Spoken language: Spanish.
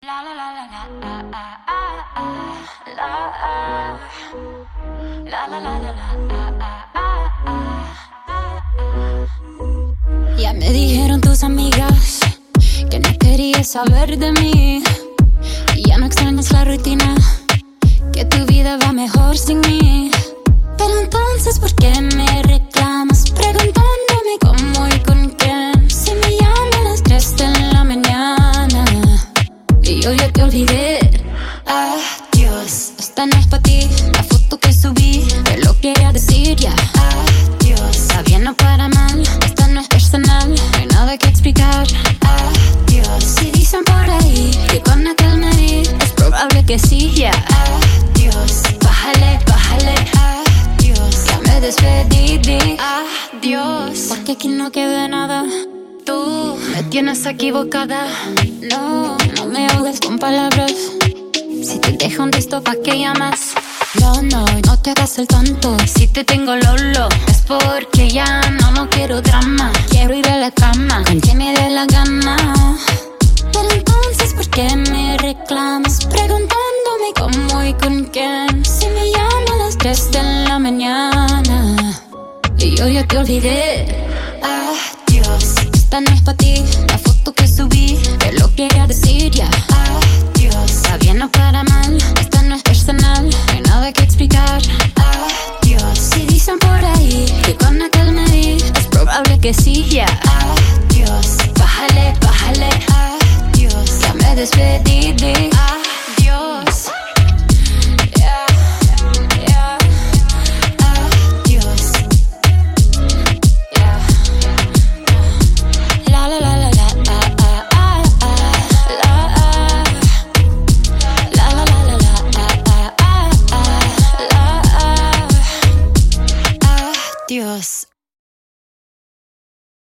La la la la la la la la la. Ya me dijeron tus amigas que no querías saber de mí y ya no extrañas la rutina, que tu vida va mejor sin mí. Pero entonces, ¿por qué me reclamas preguntándome cómo y con quién? Si me llaman a las 3 de la mañana y yo ya te olvidé. Adiós, esta no es pa' ti. La foto que subí te lo quería decir ya. Adiós, está bien o para mal, esta no es personal, no hay nada que explicar. Adiós, si dicen por ahí que con aquel me di, es probable que sí ya. Adiós, bájale, bájale. Adiós, ya me despedí de adiós, porque aquí no queda nada. Tú me tienes equivocada. No, no me ahogues con palabras. Si te dejo un texto, ¿pa' qué llamas? No, no, no te hagas el tonto. Si te tengo lolo, es porque ya no quiero drama. Quiero ir a la cama con quien me dé la gana. Pero entonces, ¿por qué me reclamas preguntándome cómo y con quién? Si me llaman a las 3 de la mañana y yo ya te olvidé. Adiós, esta no es pa' ti. La foto que subí te lo quería decir ya. Adiós, está bien o para mal, esta no es personal, no hay nada que explicar. Adiós, si dicen por ahí que con aquel me di, es probable que sí ya. Adiós, bájale, bájale. Adiós, ya me despedí de adiós. Dios.